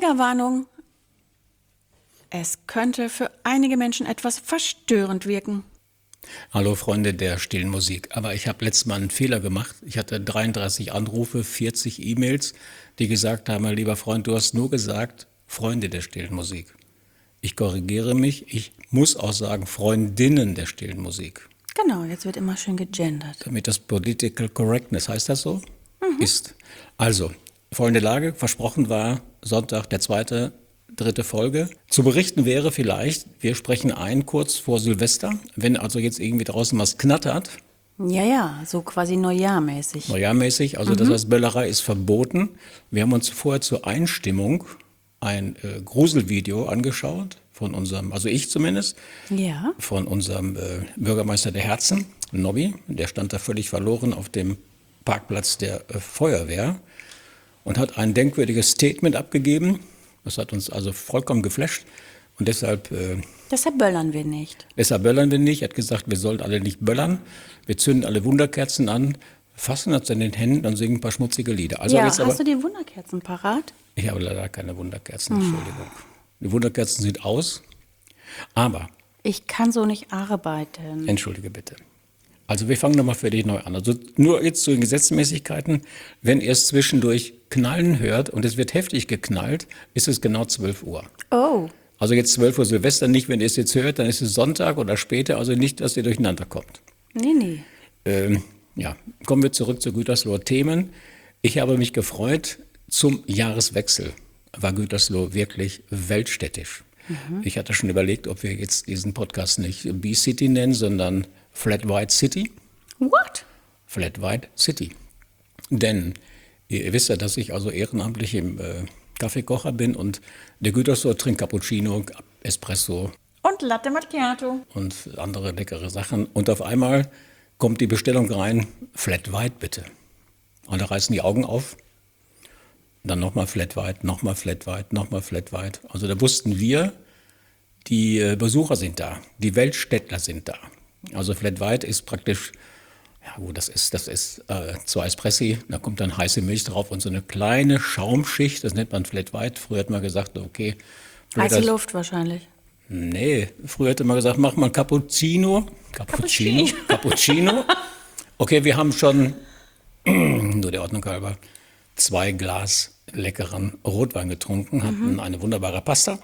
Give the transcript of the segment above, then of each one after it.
Triggerwarnung. Es könnte für einige Menschen etwas verstörend wirken. Hallo Freunde der stillen Musik. Aber ich habe letztes Mal einen Fehler gemacht. Ich hatte 33 Anrufe, 40 E-Mails, die gesagt haben, mein lieber Freund, du hast nur gesagt, Freunde der stillen Musik. Ich korrigiere mich, ich muss auch sagen, Freundinnen der stillen Musik. Genau, jetzt wird immer schön gegendert. Damit das Political Correctness, heißt das so? Ist. Also, folgende Lage, versprochen war Sonntag der dritte Folge. Zu berichten wäre vielleicht, wir sprechen ein kurz vor Silvester, wenn also jetzt irgendwie draußen was knattert. Ja, so quasi Neujahrmäßig. Neujahrmäßig, also das heißt, Böllerei ist verboten. Wir haben uns vorher zur Einstimmung ein Gruselvideo angeschaut, von unserem, also ich zumindest, Ja. von unserem Bürgermeister der Herzen, Nobby. Der stand da völlig verloren auf dem Parkplatz der Feuerwehr und hat ein denkwürdiges Statement abgegeben. Das hat uns also vollkommen geflasht und deshalb Böllern wir nicht. böllern wir nicht. Er hat gesagt, wir sollen alle nicht böllern. Wir zünden alle Wunderkerzen an, fassen uns in den Händen und singen ein paar schmutzige Lieder. Also Ja, jetzt aber, hast du die Wunderkerzen parat? ich habe leider keine Wunderkerzen, Entschuldigung. Die Wunderkerzen sind aus, aber, Ich kann so nicht arbeiten. entschuldige bitte. Also wir fangen nochmal für dich neu an. Also nur jetzt zu den Gesetzmäßigkeiten. Wenn ihr es zwischendurch knallen hört und es wird heftig geknallt, ist es genau 12 Uhr. Oh, Also jetzt 12 Uhr Silvester nicht, wenn ihr es jetzt hört, dann ist es Sonntag oder später, also nicht, dass ihr durcheinander kommt. nee. Ja, kommen wir zurück zu Gütersloher Themen. Ich habe mich gefreut, zum Jahreswechsel war Gütersloh wirklich weltstädtisch. Ich hatte schon überlegt, ob wir jetzt diesen Podcast nicht B-City nennen, sondern Flat White City. What? Flat White City. Denn ihr wisst ja, dass ich also ehrenamtlich im Kaffeekocher bin und der Gütersloh trinkt Cappuccino, Espresso Und Latte Macchiato. und andere leckere Sachen. Und auf einmal kommt die Bestellung rein, Flat White bitte. Und da reißen die Augen auf. Dann nochmal Flat White, nochmal Flat White, nochmal Flat White. Also da wussten wir, die Besucher sind da, die Weltstädtler sind da. Also Flat White ist praktisch, ja gut, das ist 2 Espressi, da kommt dann heiße Milch drauf und so eine kleine Schaumschicht, das nennt man Flat White. Früher hat man gesagt, okay. Heiße Luft wahrscheinlich. Nee, früher hätte man gesagt, mach mal Cappuccino. Cappuccino. Okay, wir haben schon, nur der Ordnung halber, 2 Glas leckeren Rotwein getrunken, hatten eine wunderbare Pasta.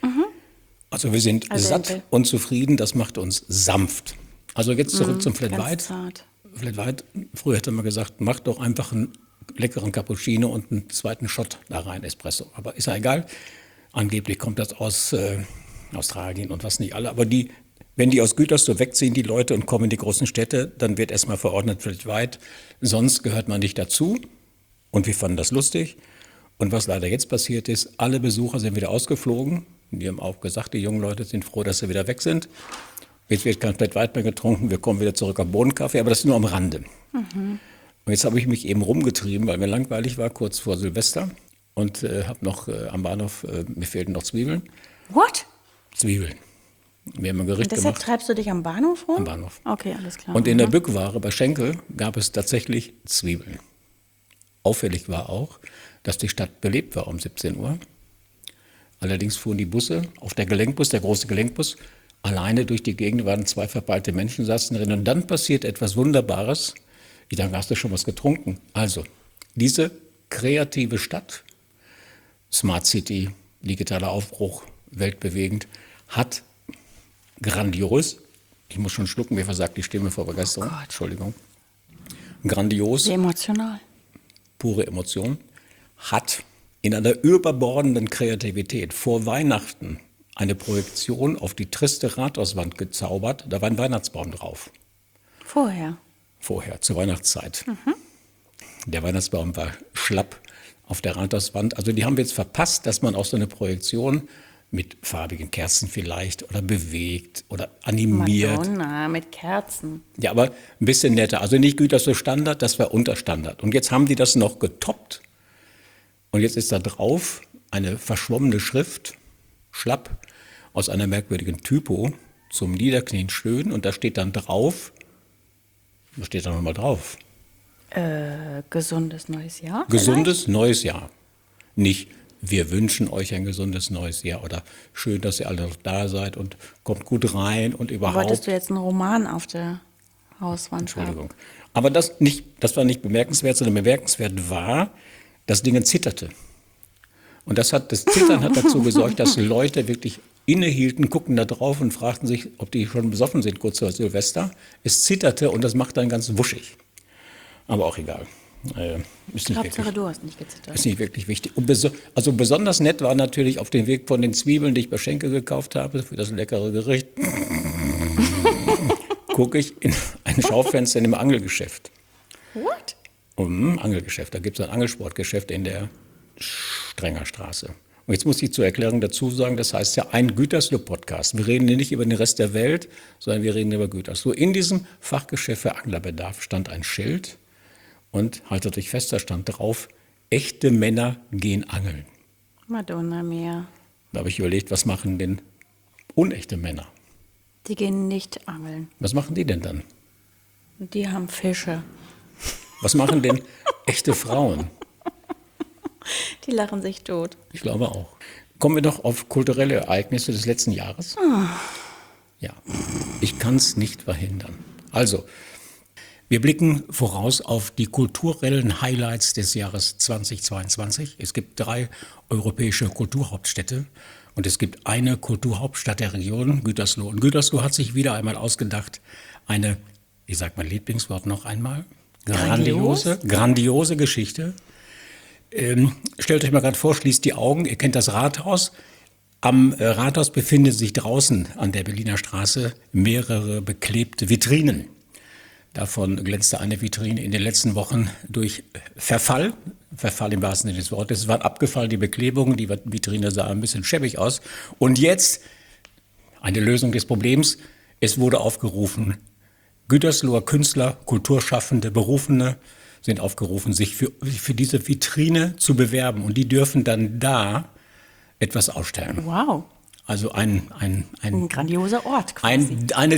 Also wir sind satt und zufrieden, das macht uns sanft. Also jetzt zurück zum Flat Ganz White. zart. Flat White, früher hätte man gesagt, mach doch einfach einen leckeren Cappuccino und einen zweiten Shot da rein, Espresso. Aber ist ja egal. Angeblich kommt das aus Australien und was nicht alle. Aber wenn die aus Gütersloh wegziehen, die Leute, und kommen in die großen Städte, dann wird erstmal verordnet Flat White. Sonst gehört man nicht dazu. Und wir fanden das lustig. Und was leider jetzt passiert ist, alle Besucher sind wieder ausgeflogen. Die haben auch gesagt, die jungen Leute sind froh, dass sie wieder weg sind. Jetzt wird kein Flat White mehr getrunken, wir kommen wieder zurück auf Bohnenkaffee, aber das ist nur am Rande. Und jetzt habe ich mich eben rumgetrieben, weil mir langweilig war, kurz vor Silvester. Und habe noch am Bahnhof, mir fehlten noch Zwiebeln. What? Zwiebeln. Wir haben ein Gericht Deshalb gemacht treibst du dich am Bahnhof rum? am Bahnhof. Okay, alles klar. Und in der Bückware bei Schenkel gab es tatsächlich Zwiebeln. Auffällig war auch, dass die Stadt belebt war um 17 Uhr. Allerdings fuhren die Busse, auf der Gelenkbus, der große Gelenkbus, alleine durch die Gegend, waren 2 verpeilte Menschen, saßen drin. Und dann passiert etwas Wunderbares. Ich dachte, hast du schon was getrunken? Also, diese kreative Stadt, Smart City, digitaler Aufbruch, weltbewegend, hat grandios, ich muss schon schlucken, mir versagt die Stimme vor Begeisterung, Gott. Entschuldigung, grandios, Sehr emotional. pure Emotion, hat in einer überbordenden Kreativität vor Weihnachten eine Projektion auf die triste Rathauswand gezaubert. Da war ein Weihnachtsbaum drauf. Vorher, Zur Weihnachtszeit. Der Weihnachtsbaum war schlapp auf der Rathauswand. Also die haben wir jetzt verpasst, dass man auch so eine Projektion mit farbigen Kerzen vielleicht oder bewegt oder animiert. Madonna mit Kerzen. Ja, aber ein bisschen netter. Also nicht Gütersloh Standard, das war Unterstandard. Und jetzt haben die das noch getoppt. Und jetzt ist da drauf eine verschwommene Schrift, schlapp, aus einer merkwürdigen Typo, zum Niederknien schön. Und da steht dann drauf, was steht da nochmal drauf? Gesundes neues Jahr? Gesundes neues Jahr. Nicht wir wünschen euch ein gesundes neues Jahr oder schön, dass ihr alle noch da seid und kommt gut rein und überhaupt. Wolltest du jetzt einen Roman auf der Hauswand haben? Entschuldigung. Aber das war nicht bemerkenswert, sondern bemerkenswert war, das Ding zitterte. Und das Zittern hat dazu gesorgt, dass Leute wirklich innehielten, guckten da drauf und fragten sich, ob die schon besoffen sind, kurz vor Silvester. Es zitterte und das macht dann ganz wuschig. Aber auch egal. Ist nicht Hauptsache, wirklich, du hast nicht gezittert. ist nicht wirklich wichtig. Und also besonders nett war natürlich auf dem Weg von den Zwiebeln, die ich bei Schenke gekauft habe, für das leckere Gericht, gucke ich in ein Schaufenster in einem Angelgeschäft. What? Angelgeschäft, da gibt es ein Angelsportgeschäft in der Strengerstraße. Und jetzt muss ich zur Erklärung dazu sagen, das heißt ja ein Gütersloh-Podcast. Wir reden hier nicht über den Rest der Welt, sondern wir reden über Gütersloh. In diesem Fachgeschäft für Anglerbedarf stand ein Schild und, haltet euch fest, da stand drauf, echte Männer gehen angeln. Madonna mia. Da habe ich überlegt, was machen denn unechte Männer? Die gehen nicht angeln. Was machen die denn dann? Die haben Fische. Was machen denn echte Frauen? Die lachen sich tot. Ich glaube auch. Kommen wir noch auf kulturelle Ereignisse des letzten Jahres. Ja, ich kann es nicht verhindern. Also, wir blicken voraus auf die kulturellen Highlights des Jahres 2022. Es gibt 3 europäische Kulturhauptstädte und es gibt eine Kulturhauptstadt der Region, Gütersloh. Und Gütersloh hat sich wieder einmal ausgedacht, eine, ich sage mein Lieblingswort noch einmal, grandiose Geschichte. Stellt euch mal gerade vor, schließt die Augen, ihr kennt das Rathaus. Am Rathaus befinden sich draußen an der Berliner Straße mehrere beklebte Vitrinen. Davon glänzte eine Vitrine in den letzten Wochen durch Verfall im wahrsten Sinne des Wortes. Es waren abgefallen, die Beklebungen, die Vitrine sah ein bisschen schäbig aus. Und jetzt eine Lösung des Problems, es wurde aufgerufen, Gütersloher Künstler, Kulturschaffende, Berufene sind aufgerufen, sich für diese Vitrine zu bewerben. Und die dürfen dann da etwas ausstellen. Wow. Also ein grandioser Ort quasi. eine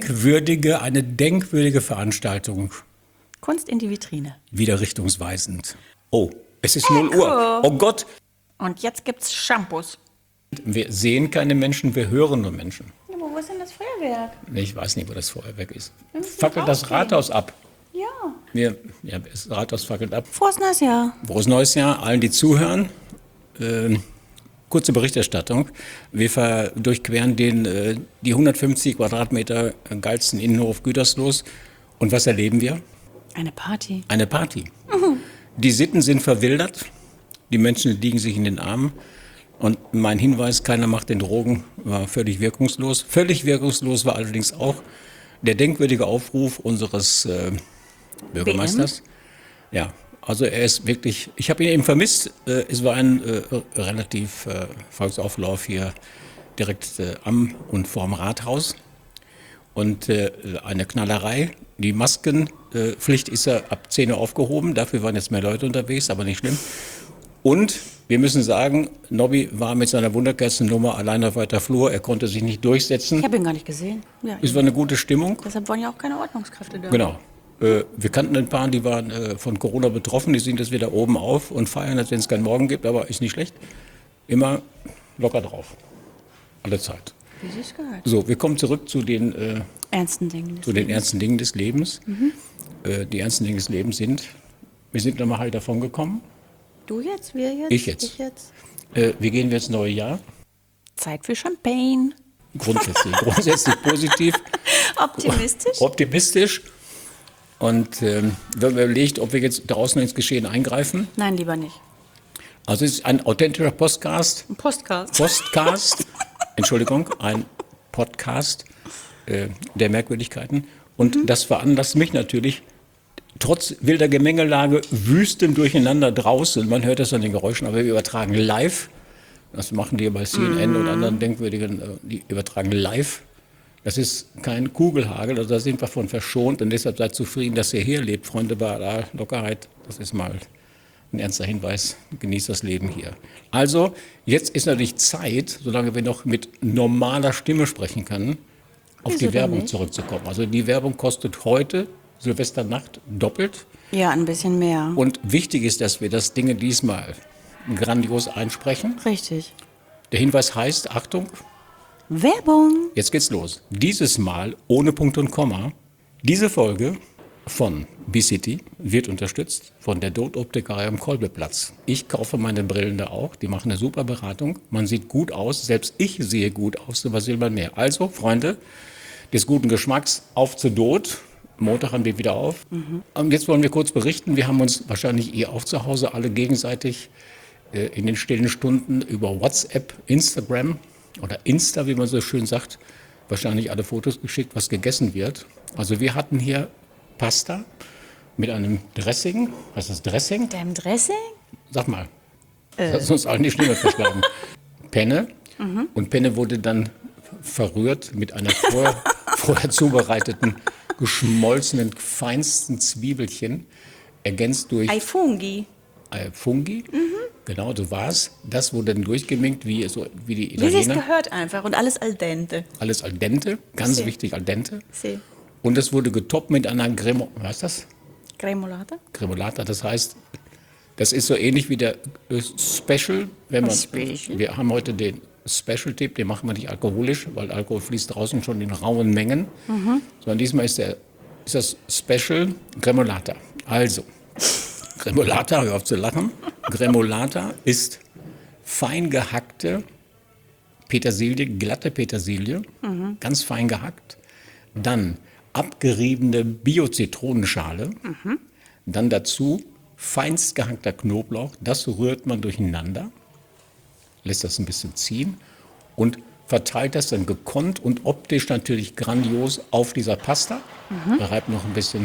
denkwürdige Veranstaltung, Kunst in die Vitrine. wieder richtungsweisend. Oh, es ist 0 Uhr. Oh Gott, Und jetzt gibt's Shampoos. wir sehen keine Menschen, wir hören nur Menschen. Ja, aber wo ist denn das Feuerwerk? Ich weiß nicht, wo das Feuerwerk ist. Wir müssen Fackelt das rausgehen. Rathaus ab. Ja. Das Rathaus fackelt ab. Frohes neues Jahr. Frohes neues Jahr allen, die zuhören. Kurze Berichterstattung. Wir durchqueren die 150 Quadratmeter geilsten Innenhof Güterslohs. Und was erleben wir? Eine Party. Eine Party. Die Sitten sind verwildert. Die Menschen liegen sich in den Armen. Und mein Hinweis, keiner macht den Drogen, war völlig wirkungslos. Völlig wirkungslos war allerdings auch der denkwürdige Aufruf unseres Bürgermeisters. Ja, also er ist wirklich, ich habe ihn eben vermisst. Es war ein relativ Volksauflauf hier direkt am und vorm Rathaus. Und eine Knallerei. Die Maskenpflicht ist ja ab 10 Uhr aufgehoben. Dafür waren jetzt mehr Leute unterwegs, aber nicht schlimm. Und wir müssen sagen, Nobby war mit seiner Wunderkerzen-Nummer allein auf weiter Flur. Er konnte sich nicht durchsetzen. Ich habe ihn gar nicht gesehen. Ja, Es war eine gute Stimmung. deshalb waren ja auch keine Ordnungskräfte da. Genau. Wir kannten ein paar, die waren von Corona betroffen. Die sind jetzt wieder oben auf und feiern, als wenn es keinen Morgen gibt. Aber ist nicht schlecht. Immer locker drauf. Alle Zeit. Wie sie es gehört. So, wir kommen zurück zu den Ernsten Dingen. zu den ernsten Dingen des Lebens. Die ernsten Dinge des Lebens sind, wir sind nochmal heil davon gekommen. Du jetzt, wir jetzt? Ich jetzt. Wie gehen wir ins neue Jahr? Zeit für Champagne. Grundsätzlich positiv, Optimistisch. optimistisch. Und wir haben überlegt, ob wir jetzt draußen ins Geschehen eingreifen. Nein, lieber nicht. Also es ist ein authentischer Podcast, Ein Postcard. Entschuldigung, ein Podcast der Merkwürdigkeiten. Und das veranlasst mich natürlich, trotz wilder Gemengelage, wüstem Durcheinander draußen, man hört das an den Geräuschen, aber wir übertragen live. Das machen die bei CNN und anderen denkwürdigen, die übertragen live. Das ist kein Kugelhagel, also da sind wir von verschont und deshalb seid zufrieden, dass ihr hier lebt, Freunde, bei aller Lockerheit. Das ist mal ein ernster Hinweis, genießt das Leben hier. Also, jetzt ist natürlich Zeit, solange wir noch mit normaler Stimme sprechen können, auf Wieso die denn Werbung nicht? zurückzukommen. Also die Werbung kostet heute, Silvesternacht, doppelt. Ja, ein bisschen mehr. Und wichtig ist, dass wir das Ding diesmal grandios einsprechen. Richtig. Der Hinweis heißt, Achtung, Werbung. jetzt geht's los. Dieses Mal ohne Punkt und Komma. Diese Folge von B-City wird unterstützt von der Dot-Optikerei am Kolbeplatz. Ich kaufe meine Brillen da auch. Die machen eine super Beratung. Man sieht gut aus. Selbst ich sehe gut aus. Was will man mehr? Also, Freunde des guten Geschmacks, auf zu Dot. Montag haben wir wieder auf. Und jetzt wollen wir kurz berichten. Wir haben uns wahrscheinlich auch zu Hause alle gegenseitig in den stillen Stunden über WhatsApp, Instagram oder Insta, wie man so schön sagt, wahrscheinlich alle Fotos geschickt, was gegessen wird. Also wir hatten hier Pasta mit einem Dressing. Was ist das Dressing? Deinem Dressing? Sag mal. Das hat uns allen die Stimme verschlagen. Penne. Und Penne wurde dann verrührt mit einer vorher zubereiteten, geschmolzenen, feinsten Zwiebelchen, ergänzt durch Fungi. Fungi. Genau, so war es. Das wurde dann durchgeminkt, wie die Wie sie es Italiener. gehört einfach und alles al dente. Alles al dente, ganz Sí. wichtig, al dente. Sí. Und es wurde getoppt mit einer was ist das? Cremolata? Cremolata, das heißt, das ist so ähnlich wie der Special. Special. Wir haben heute den Special-Tipp, den machen wir nicht alkoholisch, weil Alkohol fließt draußen schon in rauen Mengen. Sondern diesmal ist das Special Cremolata. Also, Cremolata, hör auf zu lachen. Cremolata ist fein gehackte Petersilie, glatte Petersilie, ganz fein gehackt. Dann abgeriebene Bio-Zitronenschale. Dann dazu feinst gehackter Knoblauch. Das rührt man durcheinander, lässt das ein bisschen ziehen und verteilt das dann gekonnt und optisch natürlich grandios auf dieser Pasta. Reibt noch ein bisschen.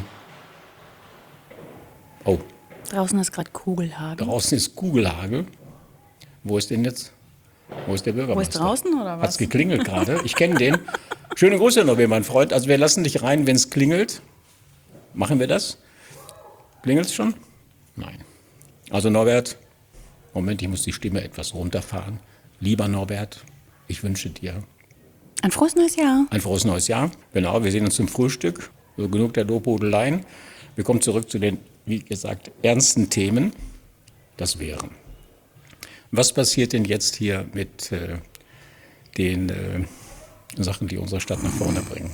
Oh, Draußen ist gerade Kugelhagel. draußen ist Kugelhagel. Wo ist denn jetzt? Wo ist der Bürgermeister? Wo ist draußen oder Hat's was? geklingelt gerade? Ich kenne den. Schöne Grüße noch, mein Freund. Also wir lassen dich rein, wenn es klingelt. Machen wir das? Klingelt es schon? Nein. Also Norbert, Moment, ich muss die Stimme etwas runterfahren. Lieber Norbert, ich wünsche dir Ein frohes neues Jahr. ein frohes neues Jahr. Genau, wir sehen uns zum Frühstück. So genug der Lobhudeleien. Wir kommen zurück zu den, wie gesagt, ernsten Themen. Das wären. Was passiert denn jetzt hier mit den Sachen, die unsere Stadt nach vorne bringen?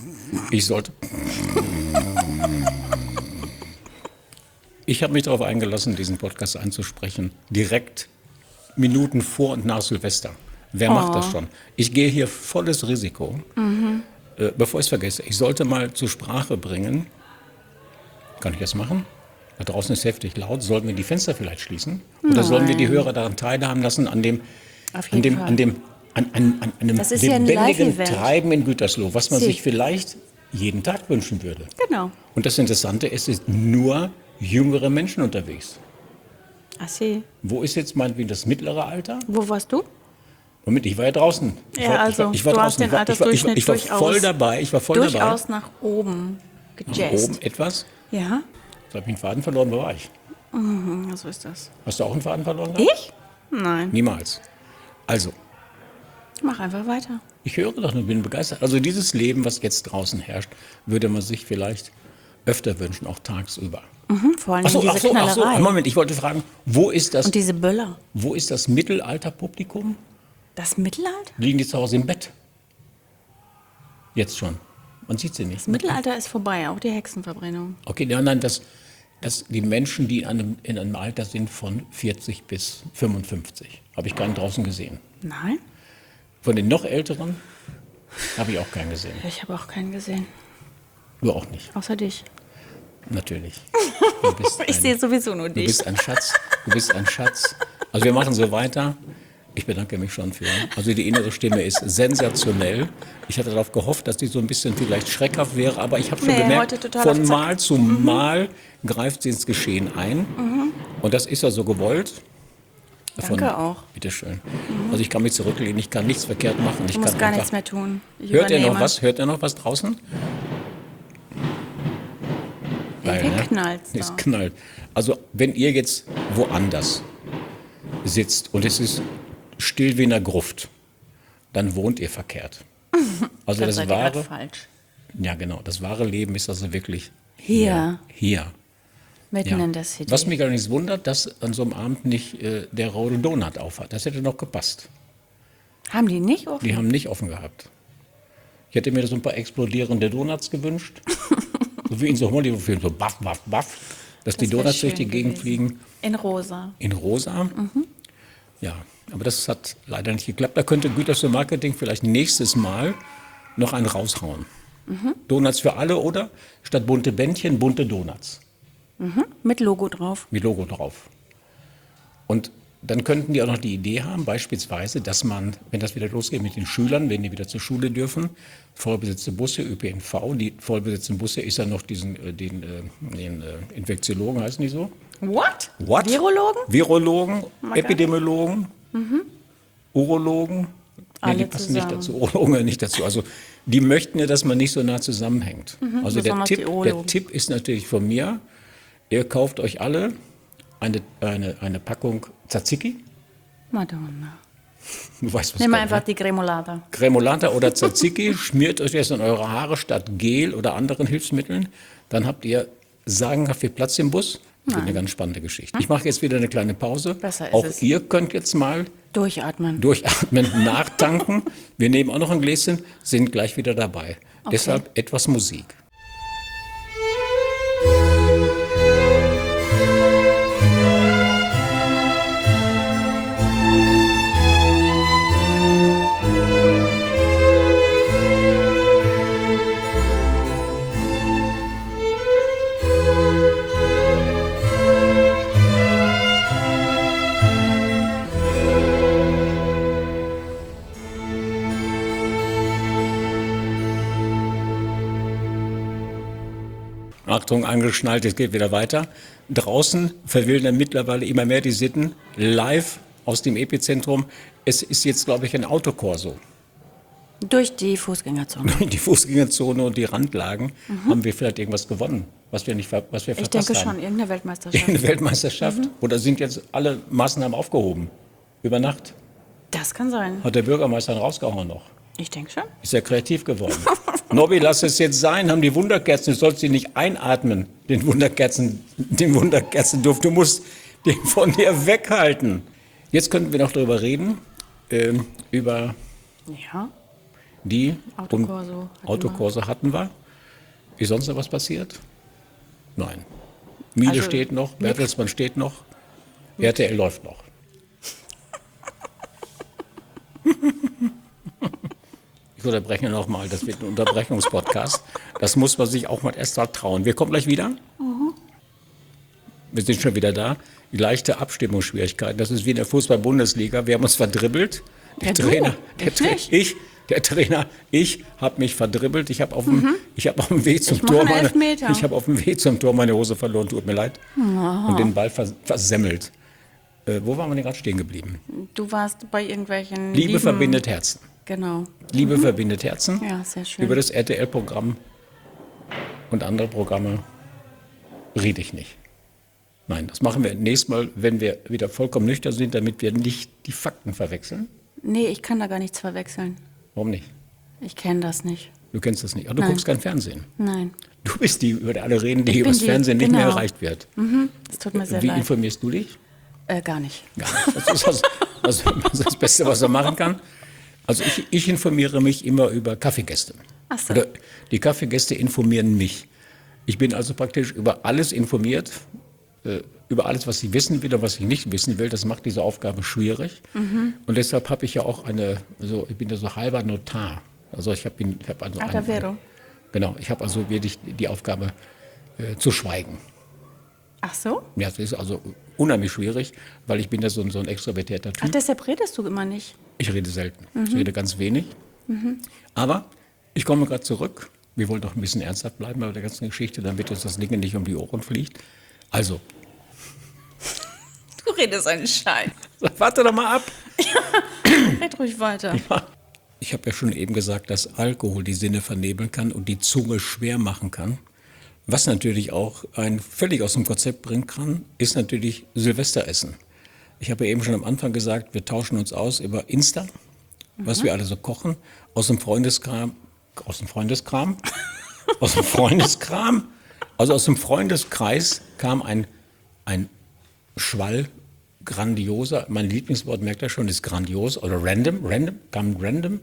Ich habe mich darauf eingelassen, diesen Podcast einzusprechen, direkt Minuten vor und nach Silvester. Wer macht das schon? Ich gehe hier volles Risiko. Bevor ich es vergesse, ich sollte mal zur Sprache bringen, kann ich das machen? Da draußen ist heftig laut. Sollten wir die Fenster vielleicht schließen? Oder sollen wir die Hörer daran teilhaben lassen, an einem Das ist ja ein lebendigen Live-Event. Treiben in Gütersloh, was man Sie. sich vielleicht jeden Tag wünschen würde? Genau. Und das Interessante, es sind nur jüngere Menschen unterwegs. Ach sie. Wo ist jetzt meinetwegen das mittlere Alter? Wo warst du? Moment, ich war ja draußen. Ich war du hast draußen. den Altersdurchschnitt Ich war voll dabei. Ich war voll durchaus dabei. nach oben Nach gejazzt. oben etwas. Ja, Jetzt habe ich einen Faden verloren. Wo war ich? so ist das. Hast du auch einen Faden verloren? gehabt? Ich? Nein. Niemals. Also, Mach einfach weiter. ich höre doch nur, bin begeistert. Also dieses Leben, was jetzt draußen herrscht, würde man sich vielleicht öfter wünschen, auch tagsüber. Vor allem diese Knallerei. Moment, ich wollte fragen, wo ist Und diese Böller. das Mittelalterpublikum? Das Mittelalter? Liegen die zu Hause im Bett? Jetzt schon. Man sieht sie nicht. Das Mittelalter ist vorbei, auch die Hexenverbrennung. Okay, nein, dass die Menschen, die in einem Alter sind von 40 bis 55, habe ich keinen draußen gesehen. Nein? Von den noch Älteren habe ich auch keinen gesehen. Ich habe auch keinen gesehen. Du auch nicht, Außer dich. natürlich. Du bist Ich sehe sowieso nur Du dich. bist ein Schatz. Du bist ein Schatz. Also wir machen so weiter. Ich bedanke mich schon für. Also die innere Stimme ist sensationell. Ich hatte darauf gehofft, dass die so ein bisschen vielleicht schreckhaft wäre, aber ich habe schon Nee, gemerkt, heute total von auf Zack. Mal zu Mal greift sie ins Geschehen ein. Und das ist ja so gewollt. Danke auch. Bitteschön. Also ich kann mich zurücklehnen, ich kann nichts verkehrt machen. Ich Du musst kann gar einfach, nichts mehr tun. Ich Hört ihr übernehme. noch was? Hört ihr noch was draußen? Geil, Irgendwie ne? knallt's da. Es knallt. Also wenn ihr jetzt woanders sitzt und es ist still wie in einer Gruft, dann wohnt ihr verkehrt. Also Dann das seid ihr grad wahre, falsch. ja genau, das wahre Leben ist also wirklich Hier. Hier. Mitten in der City. Was mich allerdings wundert, dass an so einem Abend nicht der Roll Donut auf hat. Das hätte noch gepasst. Haben die nicht offen? Die haben nicht offen gehabt. Ich hätte mir so ein paar explodierende Donuts gewünscht. So wie in so Hollywood-Filmen, so baff, baff, baff. Dass die Das wär Donuts durch die schön Gegend gewesen. fliegen. In rosa. In rosa. Ja, aber das hat leider nicht geklappt. Da könnte Gütersloh Marketing vielleicht nächstes Mal noch einen raushauen. Donuts für alle oder statt bunte Bändchen, bunte Donuts. Mit Logo drauf. Mit Logo drauf. Und dann könnten die auch noch die Idee haben, beispielsweise, dass man, wenn das wieder losgeht mit den Schülern, wenn die wieder zur Schule dürfen, vollbesetzte Busse, ÖPNV, die vollbesetzten Busse ist ja noch den Infektiologen, heißen die so? What? What? Virologen? Virologen, Magga. Epidemiologen, Urologen. Alle Die passen nicht zusammen. dazu, Urologen nicht dazu. Also die möchten ja, dass man nicht so nah zusammenhängt. Also der besonders die Tipp, Urologen. der Tipp ist natürlich von mir, ihr kauft euch alle eine Packung Tzatziki. Madonna. Du weißt, was Nimm kommt, einfach ne? die Gremolata. Cremolata oder Tzatziki, schmiert euch das in eure Haare statt Gel oder anderen Hilfsmitteln. Dann habt ihr sagenhaft viel Platz im Bus. Das wird eine ganz spannende Geschichte. Ich mache jetzt wieder eine kleine Pause. Besser ist Auch es. ihr könnt jetzt mal Durchatmen. durchatmen, nachtanken. Wir nehmen auch noch ein Gläschen, sind gleich wieder dabei. Deshalb etwas Musik. Achtung, angeschnallt, es geht wieder weiter. Draußen verwildern mittlerweile immer mehr die Sitten. Live aus dem Epizentrum. Es ist jetzt, glaube ich, ein Autokorso. Durch die Fußgängerzone. Die Fußgängerzone und die Randlagen haben wir vielleicht irgendwas gewonnen, was wir Ich verpasst denke haben. schon, irgendeine Weltmeisterschaft. Eine Weltmeisterschaft. Oder sind jetzt alle Maßnahmen aufgehoben? Über Nacht? Das kann sein. Hat der Bürgermeister ihn rausgehauen noch? Ich denke schon. Ist ja kreativ geworden. Nobby, lass es jetzt sein, haben die Wunderkerzen, du sollst sie nicht einatmen, den Wunderkerzenduft, du musst den von dir weghalten. Jetzt könnten wir noch darüber reden, über Ja. die Autokorso hatten Autokorso hatten wir. Ist sonst noch was passiert? Nein. Miele Also, steht noch, Bertelsmann steht noch, RTL läuft noch. Ich unterbreche nochmal, das wird ein Unterbrechungspodcast. Das muss man sich auch mal erst mal trauen. Wir kommen gleich wieder. Wir sind schon wieder da. Die leichte Abstimmungsschwierigkeiten. Das ist wie in der Fußball-Bundesliga. Wir haben uns verdribbelt. Ja, du. Ich nicht. Der Trainer, ich habe mich verdribbelt. Ich habe auf dem Weg zum Ich mache Tor einen Elfmeter. ich habe auf dem Weg zum Tor meine Hose verloren. Tut mir leid. Und den Ball versemmelt. Wo waren wir denn gerade stehen geblieben? Du warst bei irgendwelchen Liebe verbindet Herzen. Genau. Liebe verbindet Herzen. Ja, sehr schön. Über das RTL-Programm und andere Programme rede ich nicht. Nein, das machen wir nächstes Mal, wenn wir wieder vollkommen nüchtern sind, damit wir nicht die Fakten verwechseln. Nee, ich kann da gar nichts verwechseln. Warum nicht? Ich kenne das nicht. Du kennst das nicht. Aber du Nein. guckst kein Fernsehen. Nein. Du bist die, über die alle reden, die Ich über bin das die, Fernsehen nicht mehr genau. erreicht wird. Es tut mir sehr Wie leid. informierst du dich? Gar nicht. Gar nicht. Das ist das Beste, was er machen kann. Also ich informiere mich immer über Kaffeegäste. Ach so. Oder die Kaffeegäste informieren mich. Ich bin also praktisch über alles informiert, über alles, was ich wissen will und was ich nicht wissen will. Das macht diese Aufgabe schwierig. Und deshalb habe ich ja auch ich bin ja so halber Notar. Also ich habe also Alter Vero. genau, ich habe also wirklich die Aufgabe zu schweigen. Ach so? Ja, das ist also unheimlich schwierig, weil ich bin ja so ein extrovertierter Typ. Ach, deshalb redest du immer nicht. Ich rede selten. Ich rede ganz wenig. Aber ich komme gerade zurück. Wir wollen doch ein bisschen ernsthaft bleiben bei der ganzen Geschichte, damit uns das Ding nicht um die Ohren fliegt. Also, Du redest einen Scheiß. warte doch mal ab. Red ruhig weiter. Ich habe ja schon eben gesagt, dass Alkohol die Sinne vernebeln kann und die Zunge schwer machen kann. Was natürlich auch einen völlig aus dem Konzept bringen kann, ist natürlich Silvesteressen. Ich habe ja eben schon am Anfang gesagt, wir tauschen uns aus über Insta, was wir alle so kochen, aus dem Freundeskram, Also aus dem Freundeskreis kam ein Schwall grandioser, mein Lieblingswort, merkt ihr schon, ist grandios oder kam random,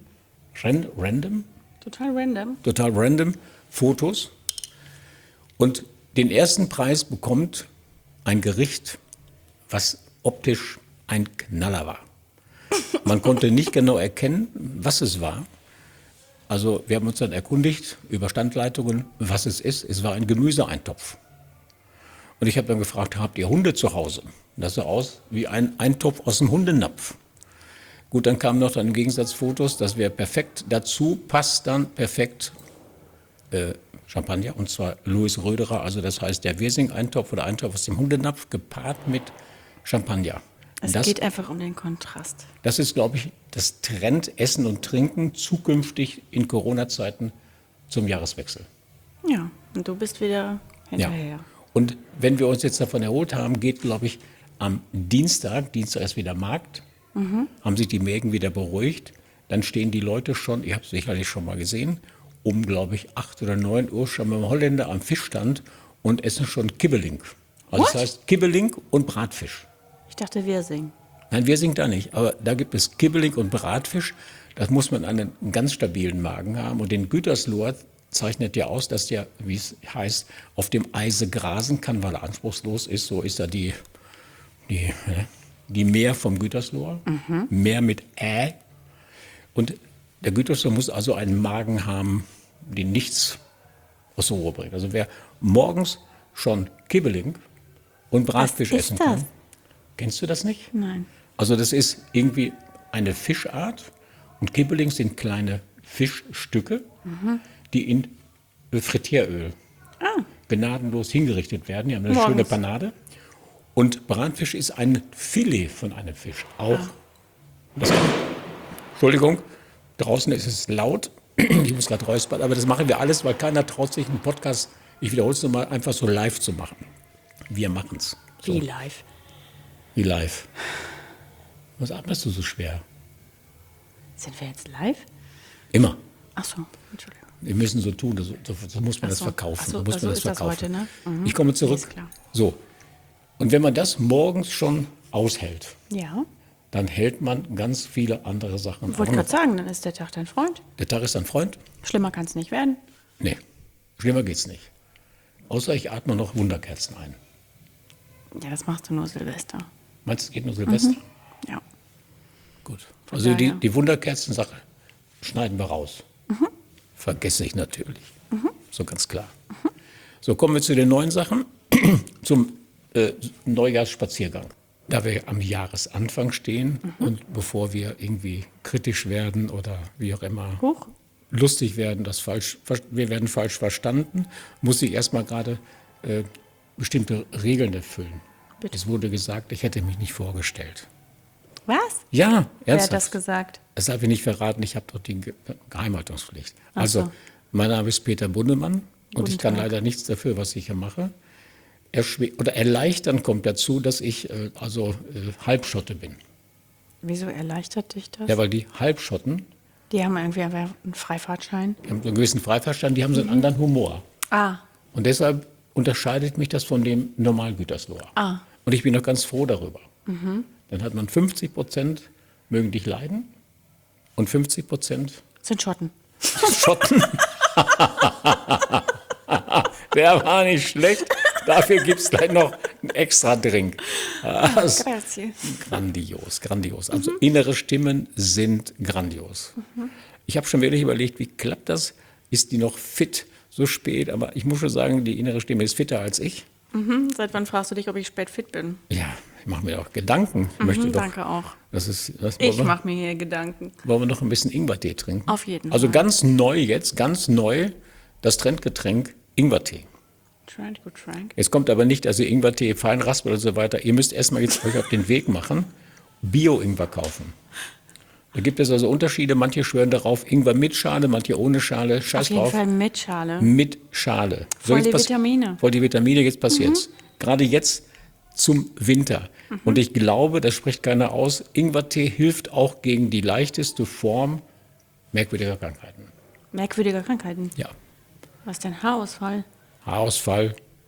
Total random. Fotos. Und den ersten Preis bekommt ein Gericht, was optisch ein Knaller war. Man konnte nicht genau erkennen, was es war. Also wir haben uns dann erkundigt über Standleitungen, was es ist. Es war ein Gemüseeintopf. Und ich habe dann gefragt, habt ihr Hunde zu Hause? Das sah aus wie ein Eintopf aus dem Hundenapf. Gut, dann kamen noch dann im Gegensatz Fotos, das wäre perfekt. Dazu passt dann perfekt Champagner, und zwar Louis Röderer, also das heißt der Wirsing-Eintopf oder Eintopf aus dem Hundenapf, gepaart mit Champagner. Es geht einfach um den Kontrast. Das ist, glaube ich, das Trend Essen und Trinken zukünftig in Corona-Zeiten zum Jahreswechsel. Ja, und du bist wieder hinterher. Ja. Und wenn wir uns jetzt davon erholt haben, geht, glaube ich, am Dienstag ist wieder Markt, haben sich die Mägen wieder beruhigt, dann stehen die Leute schon, ihr habt es sicherlich schon mal gesehen, um, glaube ich, 8 oder 9 Uhr schon beim Holländer am Fischstand und essen schon Kibbeling. Also What? das heißt Kibbeling und Bratfisch. Ich dachte, wir singen. Nein, wir singen da nicht, aber da gibt es Kibbeling und Bratfisch. Das muss man einen ganz stabilen Magen haben. Und den Gütersloher zeichnet ja aus, dass der, wie es heißt, auf dem Eise grasen kann, weil er anspruchslos ist. So ist da die Mehr vom Gütersloher. Mehr mit Ä. Und der Gütersloher muss also einen Magen haben, den nichts aus der Ruhe bringt. Also wer morgens schon Kibbeling und Bratfisch Was ist essen das? kann. Kennst du das nicht? Nein. Also das ist irgendwie eine Fischart und Kibbeling sind kleine Fischstücke, die in Frittieröl gnadenlos hingerichtet werden. Die haben eine Morgens. schöne Panade. Und Bratfisch ist ein Filet von einem Fisch. Auch. Entschuldigung, draußen ist es laut. Ich muss gerade räuspern, aber das machen wir alles, weil keiner traut sich einen Podcast, ich wiederhole es nochmal, einfach so live zu machen. Wir machen es. So. Wie live? Wie live. Was atmest du so schwer? Sind wir jetzt live? Immer. Ach so, Entschuldigung. Wir müssen so tun, so muss man Ach das so. verkaufen. Ach so, so muss also man das ist das verkaufen. heute, ne? Ich komme zurück. Ist klar. So. Und wenn man das morgens schon aushält, Ja. dann hält man ganz viele andere Sachen Ich wollte auch gerade noch. sagen, dann ist der Tag dein Freund. Der Tag ist ein Freund? Schlimmer kann es nicht werden. Nee, schlimmer geht's nicht. Außer ich atme noch Wunderkerzen ein. Ja, das machst du nur Silvester. Meinst du, es geht nur Silvester? Ja. Gut. Also daher. die Wunderkerzen-Sache schneiden wir raus. Vergesse ich natürlich. So ganz klar. So, kommen wir zu den neuen Sachen. Zum Neujahrsspaziergang. Da wir am Jahresanfang stehen und bevor wir irgendwie kritisch werden oder wie auch immer Hoch. lustig werden, wir werden falsch verstanden, muss ich erstmal gerade bestimmte Regeln erfüllen. Bitte. Es wurde gesagt, ich hätte mich nicht vorgestellt. Was? Ja, Wer hat ernsthaft. das gesagt? Das darf ich nicht verraten, ich habe doch die Geheimhaltungspflicht. Ach Also, so. mein Name ist Peter Bundemann und Guten ich kann Tag. leider nichts dafür, was ich hier mache. Erleichtern kommt dazu, dass ich Halbschotte bin. Wieso erleichtert dich das? Ja, weil die Halbschotten, Die haben irgendwie einen Freifahrtschein. die haben so einen gewissen Freiverstand, die haben so einen anderen Humor. Ah, Und deshalb unterscheidet mich das von dem Normalgütersloher. Ah. Und ich bin noch ganz froh darüber. Dann hat man 50% mögen dich leiden und 50% sind Schotten. Schotten. Der war nicht schlecht. Dafür gibt es gleich noch einen extra Drink. Das Grazie. grandios, grandios. Also innere Stimmen sind grandios. Ich habe schon wirklich überlegt, wie klappt das? Ist die noch fit so spät? Aber ich muss schon sagen, die innere Stimme ist fitter als ich. Seit wann fragst du dich, ob ich spät fit bin? Ja, ich mache mir auch Gedanken. Ich möchte doch, Danke auch. wollen mache mir hier Gedanken. wir noch ein bisschen Ingwertee trinken? Auf jeden Also Fall. ganz neu, das Trendgetränk Ingwertee. Trank. Jetzt kommt aber nicht, also Ingwertee, Feinraspel und so weiter. Ihr müsst erstmal jetzt euch auf den Weg machen, Bio-Ingwer kaufen. Da gibt es also Unterschiede. Manche schwören darauf, Ingwer mit Schale, manche ohne Schale. Scheiß Auf jeden drauf. Fall mit Schale. Mit Schale. Voll die jetzt Vitamine. Voll die Vitamine, jetzt passiert's. Gerade jetzt zum Winter. Und ich glaube, das spricht keiner aus, Ingwertee hilft auch gegen die leichteste Form merkwürdiger Krankheiten. Merkwürdige Krankheiten. Ja. Was denn? Haarausfall? Haarausfall,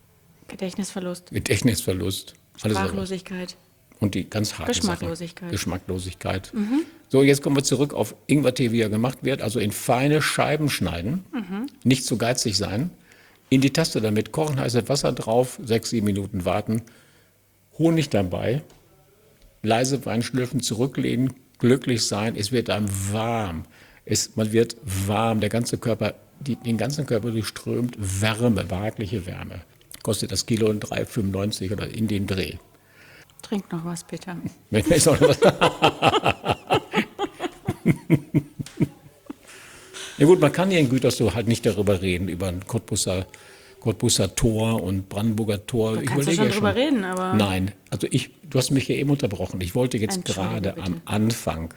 Gedächtnisverlust, Gedächtnisverlust. Alles aber. Sprachlosigkeit. Und die ganz harte Geschmacklosigkeit. Sache. Geschmacklosigkeit. So, jetzt kommen wir zurück auf Ingwertee, wie er gemacht wird. Also in feine Scheiben schneiden, nicht zu geizig sein, in die Tasse damit kochen, heißes Wasser drauf, 6-7 Minuten warten, Honig dabei, leise Weinschlürfen zurücklehnen, glücklich sein, es wird einem warm. Man wird warm, der ganze Körper, den ganzen Körper durchströmt Wärme, behagliche Wärme. Kostet das Kilo 3,95 oder in den Dreh. Trink noch was, Peter. Wenn wir jetzt auch noch was Ja gut, man kann hier in Gütersloh halt nicht darüber reden, über ein Cottbuser Tor und Brandenburger Tor. Da kannst du schon drüber reden, aber... Nein, also du hast mich hier eben unterbrochen. Ich wollte jetzt Entschuldige, gerade bitte. am Anfang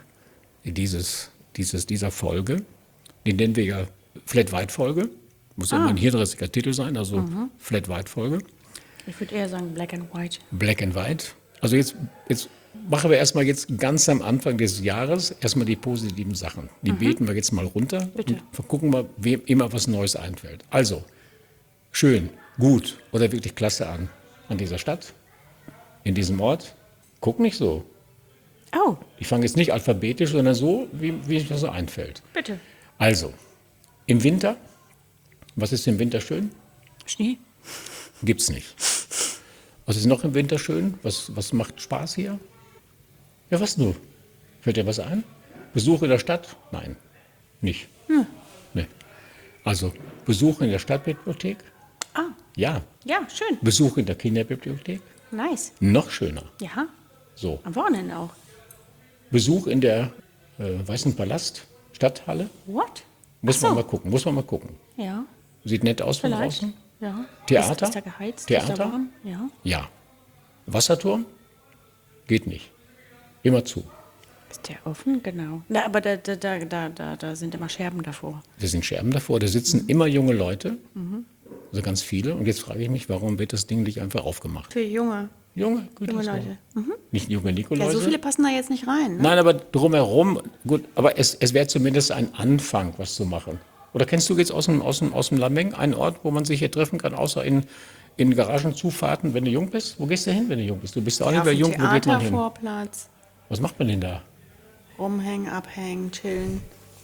dieser Folge, die nennen wir ja Flat-White-Folge, muss ja immer ein hirnrissiger Titel sein, also Flat-White-Folge. Ich würde eher sagen Black and White. Black and White. Also jetzt machen wir erstmal jetzt ganz am Anfang des Jahres erstmal die positiven Sachen. Die beten wir jetzt mal runter Bitte. und gucken mal, wem immer was Neues einfällt. Also, schön, gut oder wirklich klasse an dieser Stadt, in diesem Ort. Guck nicht so. Oh, Ich fange jetzt nicht alphabetisch, sondern so, wie es mir so einfällt. bitte. Also, im Winter, was ist im Winter schön? Schnee? Gibt's nicht. Was ist noch im Winter schön? Was macht Spaß hier? Ja, was nur? Fällt dir was ein? Besuch in der Stadt? Nein, nicht. Nee. Also Besuch in der Stadtbibliothek? Ah, Ja. ja, schön. Besuch in der Kinderbibliothek? Nice. Noch schöner. Ja, So. am Wochenende auch. Besuch in der Weißen Palast, Stadthalle? What? Muss Ach so. man mal gucken. Ja, Sieht nett aus von vielleicht. draußen? Ja. Theater? Ist da geheizt? Ist Theater? da warm? Ja. Ja. Wasserturm? Geht nicht. Immer zu. Ist der offen? Genau. Na, aber da sind immer Scherben davor. Da sind Scherben davor, da sitzen immer junge Leute, also ganz viele. Und jetzt frage ich mich, warum wird das Ding nicht einfach aufgemacht? Für junge Junge Leute. Nicht junge Ja, Nikoläuse. so viele passen da jetzt nicht rein. Ne? Nein, aber drumherum, gut, aber es wäre zumindest ein Anfang, was zu machen. Oder kennst du jetzt aus dem Lameng einen Ort, wo man sich hier treffen kann, außer in Garagenzufahrten, wenn du jung bist? Wo gehst du hin, wenn du jung bist? Du bist auch nicht mehr jung, wo geht man hin? Theatervorplatz. Was macht man denn da? Rumhängen, abhängen, chillen.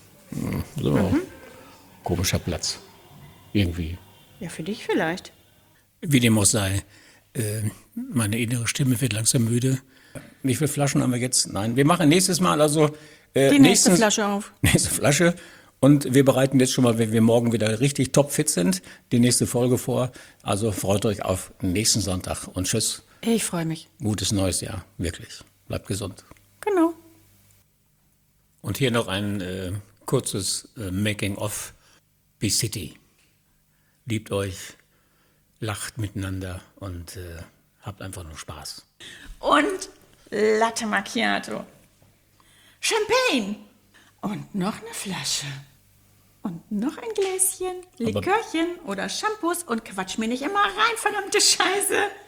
So, komischer Platz. Irgendwie. Ja, für dich vielleicht. Wie dem auch sei, meine innere Stimme wird langsam müde. Wie viele Flaschen haben wir jetzt? Nein, wir machen nächstes Mal also Die nächste Flasche auf. nächste Flasche. Und wir bereiten jetzt schon mal, wenn wir morgen wieder richtig topfit sind, die nächste Folge vor. Also freut euch auf nächsten Sonntag und tschüss. Ich freue mich. Gutes neues Jahr, wirklich. Bleibt gesund. Genau. Und hier noch ein kurzes Making-of B-City. Liebt euch, lacht miteinander und habt einfach nur Spaß. Und Latte Macchiato. Champagne. Und noch eine Flasche. Und noch ein Gläschen, Likörchen oder Shampoos und quatsch mir nicht immer rein, verdammte Scheiße.